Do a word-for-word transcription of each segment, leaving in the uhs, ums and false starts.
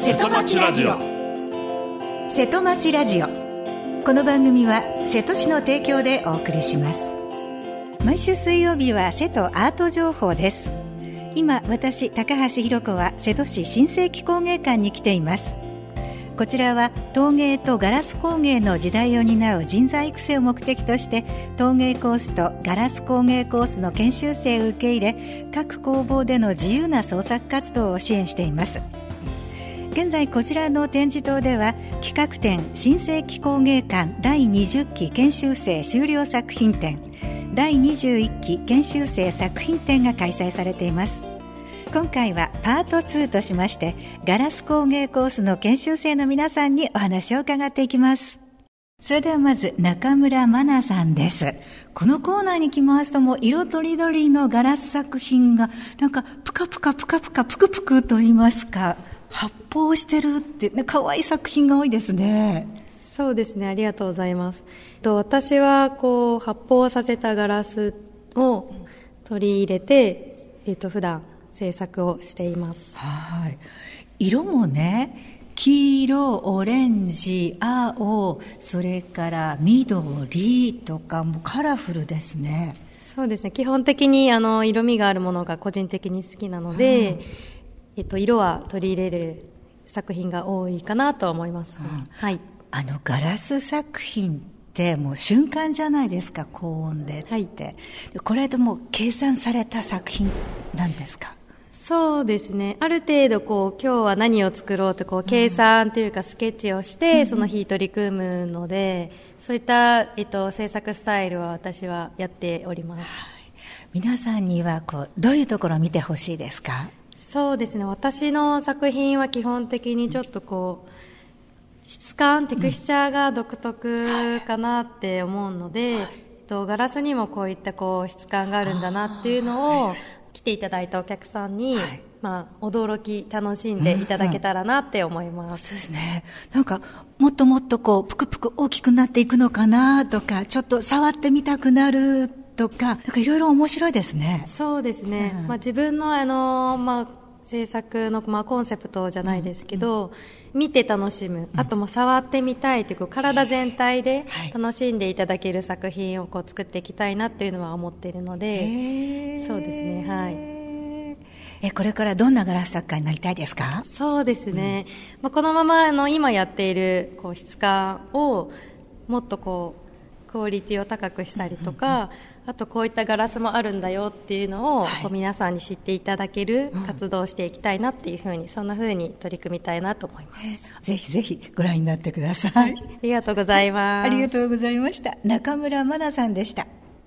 瀬戸町ラジオ。瀬戸町ラジオ、この番組は瀬戸市の提供でお送りします。毎週水曜日は瀬戸アート情報です。今私高橋ひろ子は瀬戸市新世紀工芸館に来ています。こちらは陶芸とガラス工芸の時代を担う人材育成を目的として、陶芸コースとガラス工芸コースの研修生を受け入れ、各工房での自由な創作活動を支援しています。現在こちらの展示棟では、企画展新世紀工芸館だいにじゅっき研修生修了作品展、だいにじゅういっき研修生作品展が開催されています。今回はパートツーとしまして、ガラス工芸コースの研修生の皆さんにお話を伺っていきます。それではまず中村真奈さんです。このコーナーに来ますと、もう色とりどりのガラス作品がなんかプカプカプカプカプクプクと言いますか、発泡してるって可愛い作品が多いですね。 そうですね、ありがとうございます。と私はこう発泡させたガラスを取り入れて、えっと普段制作をしています。 はい。色もね、黄色、オレンジ、青、それから緑とかもカラフルですね。 そうですね、基本的にあの色味があるものが個人的に好きなので、うん、えっと、色は取り入れる作品が多いかなと思います、ね。うん、はい。 あのガラス作品ってもう瞬間じゃないですか、高温でって。はい、これでもう計算された作品なんですか？ そうですね。ある程度こう今日は何を作ろうとこう計算というかスケッチをして、うん、その日取り組むので、そういった、えっと、制作スタイルは私はやっております。はい、 皆さんにはこうどういうところを見てほしいですか？ そうですね。私の作品は基本的にちょっとこう、質感、テクスチャーが独特かなって思うので、はい、えっと、ガラスにもこういったこう質感があるんだなっていうのを、はい、来ていただいたお客さんに、はい、まあ、驚き楽しんでいただけたらなって思います。うんうん、 そうですね。なんかもっともっとこうぷくぷく大きくなっていくのかなとか、ちょっと触ってみたくなるとか、なんかいろいろ面白いですね。 そうですね。うん、まあ、自分のあのまあ制作の、まあ、コンセプトじゃないですけど、うんうん、見て楽しむ、あとも触ってみたいという、こう体全体で楽しんでいただける作品をこう作っていきたいなっていうのは思っているので、そうですね、はい。 え、これからどんなガラス作家になりたいですか？ そうですね、うん、まあ、このままあの今やっているこう質感をもっとこうクオリティを高くしたりとか、うんうんうん、あとこういったガラスもあるんだよっていうのを、はい、こう皆さんに知っていただける活動をしていきたいなっていうふうに、うん、そんなふうに取り組みたいなと思います。 ぜひぜひご覧になってください。 はい、ありがとうございます。 ありがとうございました。中村真奈さんでした。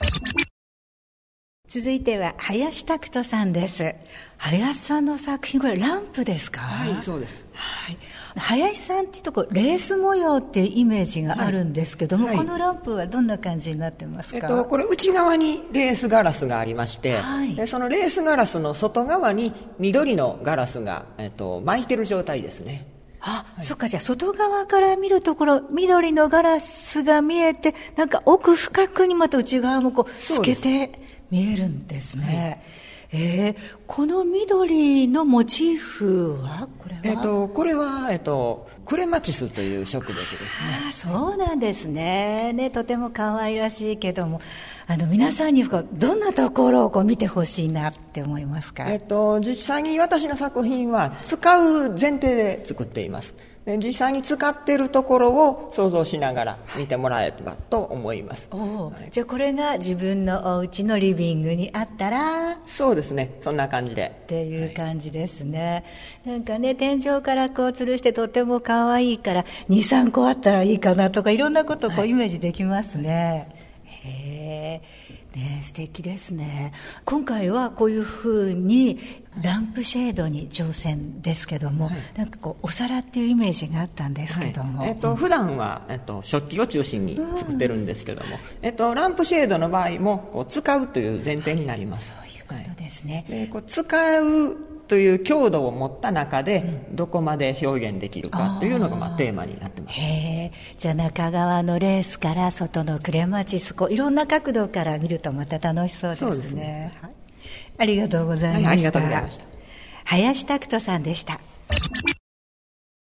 続いては林拓人さんです。林さんの作品、これランプですか？ はい、そうです。 はい、林さんっていうとこうレース模様っていうイメージがあるんですけども、はいはい、このランプはどんな感じになってますか？ えっと、これ内側にレースガラスがありまして、はい、でそのレースガラスの外側に緑のガラスが、えっと、巻いてる状態ですね。 あ、はい、そっか。じゃあ外側から見るところ緑のガラスが見えて、なんか奥深くにまた内側もこう透けて見えるんですね。はい、えー、この緑のモチーフはこれは、 えっと、これは、えっと、クレマチスという植物ですね。 あ、そうなんですね。ね、とても可愛らしいけども、あの皆さんにこうどんなところをこう見てほしいなって思いますか？ えっと、実際に私の作品は使う前提で作っています。で実際に使っているところを想像しながら見てもらえればと思います。 お、はい、じゃあこれが自分のお家のリビングにあったら、 そうですね、そんな感じでっていう感じですね。はい、なんかね、天井からこう吊るしてとても可愛いから にさんこあったらいいかなとか、いろんなことをこうイメージできますね。はい、へー、ね、素敵ですね。今回はこういうふうにランプシェードに挑戦ですけども、はい、なんかこうお皿っていうイメージがあったんですけども、 はい、えっと、普段は、えっと、食器を中心に作ってるんですけども、うん、えっと、ランプシェードの場合もこう使うという前提になります。 そういうことですね。 はい、でこう使うという強度を持った中でどこまで表現できるかというのがまあテーマになってます。 へー、じゃあ中側のレースから外のクレマチス、こういろんな角度から見るとまた楽しそうですね。そうですね。はい、ありがとうございました。はい、ありがとうございました。林拓人さんでした。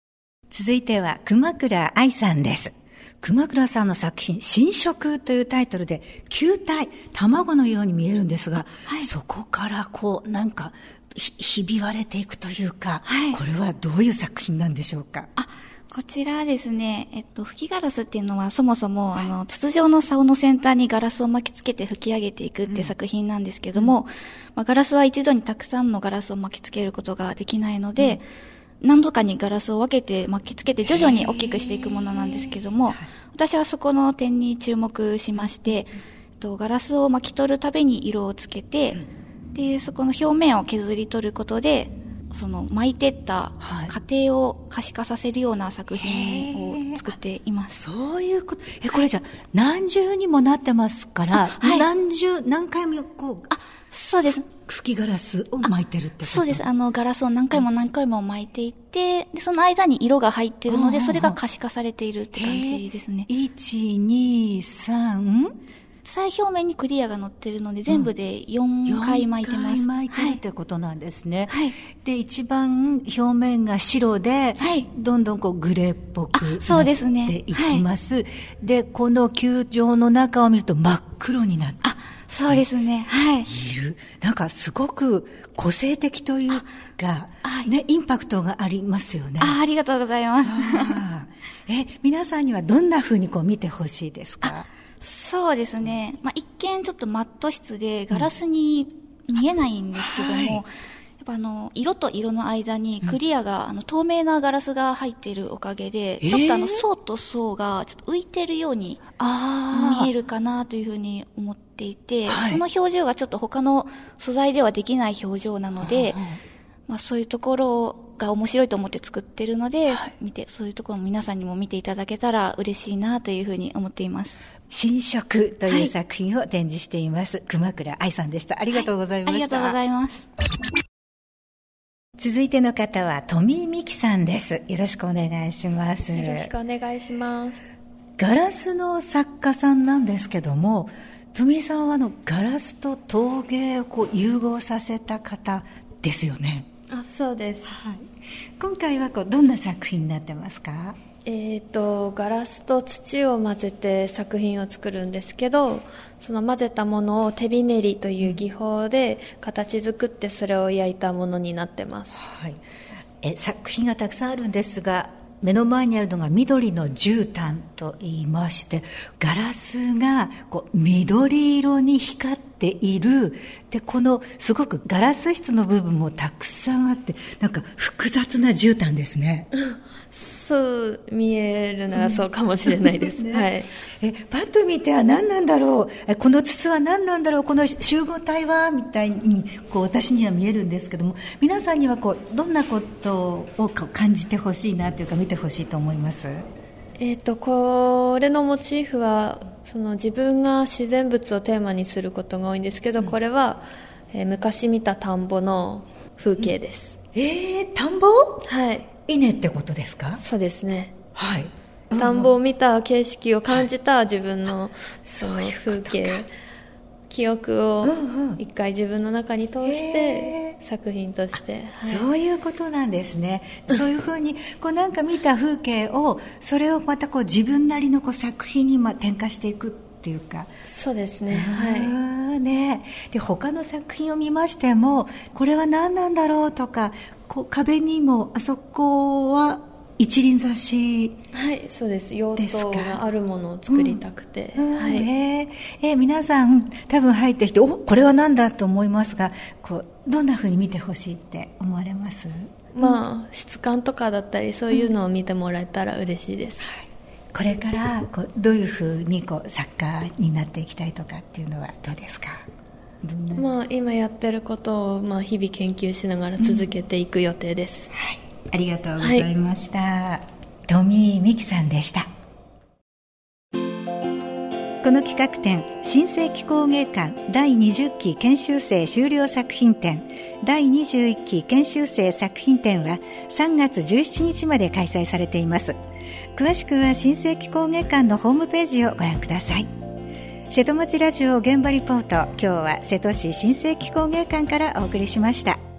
続いては熊倉愛さんです。熊倉さんの作品、新色というタイトルで球体、卵のように見えるんですが、はい、そこからこうなんかひび割れていくというか、はい、これはどういう作品なんでしょうか？ あ、こちらですね、えっと、吹きガラスっていうのはそもそも、はい、あの、筒状の竿の先端にガラスを巻きつけて吹き上げていくって作品なんですけども、うん、まあ、ガラスは一度にたくさんのガラスを巻きつけることができないので、うん、何度かにガラスを分けて巻きつけて徐々に大きくしていくものなんですけども、私はそこの点に注目しまして、えっと、ガラスを巻き取るたびに色をつけて、で、そこの表面を削り取ることで、その巻いてった過程を可視化させるような作品を作っています。 そういうこと。え、これじゃ何重にもなってますから、はい、何重、何回もこう、 あ、そうです。 吹きガラスを巻いてるってこと？ そうです。あの、ガラスを何回も何回も巻いていって、で、その間に色が入ってるので、それが可視化されているって感じですね。 いち、に、さん、 最表面にクリアが乗ってるので全部でよんかい巻いてます。 よんかい巻いてるってことなんですね。はい、で、一番表面が白で、はい、どんどんこうグレーっぽくなっていきます。で、ねはい、で、この球状の中を見ると真っ黒になって。 あ、そうですね。はい。 いる。なんかすごく個性的というか、ね、インパクトがありますよね。 あ、ありがとうございます。 え、皆さんにはどんな風にこう見てほしいですか？ そうですね。まあ、一見ちょっとマット質でガラスに見えないんですけども、うんはい、やっぱあの、色と色の間にクリアが、うん、あの、透明なガラスが入っているおかげで、えー、ちょっとあの、層と層がちょっと浮いてるように見えるかなというふうに思っていて、その表情がちょっと他の素材ではできない表情なので、まあ、そういうところが面白いと思って作ってるので、はい、見て、そういうところも皆さんにも見ていただけたら嬉しいなというふうに思っています。 新色という作品を展示しています、はい、熊倉愛さんでした。ありがとうございました。はい、 ありがとうございます。 続いての方は富井美希さんです。よろしくお願いします。 よろしくお願いします。 ガラスの作家さんなんですけども、富井さんはあのガラスと陶芸をこう融合させた方ですよね。 あ、そうです、 はい、今回はこうどんな作品になってますか？ えーと、ガラスと土を混ぜて作品を作るんですけど、その混ぜたものを手びねりという技法で形作ってそれを焼いたものになってます。 はい、え作品がたくさんあるんですが、目の前にあるのが緑の絨毯と言いまして、ガラスがこう緑色に光っている。で、このすごくガラス質の部分もたくさんあって、なんか複雑な絨毯ですね。 そう見えるならそうかもしれないです、ねはい、 えパッと見ては何なんだろう、えこの筒は何なんだろう、この集合体はみたいにこう私には見えるんですけども、皆さんにはこうどんなことを感じてほしいなというか見てほしいと思います？ えーと、これのモチーフはその自分が自然物をテーマにすることが多いんですけど、うん、これは、えー、昔見た田んぼの風景です、 うん、えー、田んぼ？ はい、 稲ってことですか？ そうですね。 はい。 田んぼを見た景色を感じた自分のその風景、はい、記憶を一回自分の中に通して作品として、 はい、そういうことなんですね。そういうふうにこうなんか見た風景をそれをまたこう自分なりのこう作品にまあ転化していくっていうか。 そうですね。はい。 ね、で他の作品を見ましてもこれは何なんだろうとか、こう壁にもあそこは一輪挿し、 はい、そうです。用途があるものを作りたくて、うんはいえーえー、皆さん多分入ってきて、おこれは何だと思いますが、こうどんな風に見てほしいって思われます？ まあ、うん、質感とかだったりそういうのを見てもらえたら嬉しいです、うんはい、 これからこうどういう風にこう作家になっていきたいとかっていうのはどうですか？ まあ、今やってることをまあ日々研究しながら続けていく予定です、 うんはい、ありがとうございました、はい、富井美希さんでした。この企画展、新世紀工芸館だいにじゅっき研修生修了作品展だいにじゅういっき研修生作品展はさんがつじゅうしちにちまで開催されています。詳しくは新世紀工芸館のホームページをご覧ください。瀬戸町ラジオ現場リポート、今日は瀬戸市新世紀工芸館からお送りしました。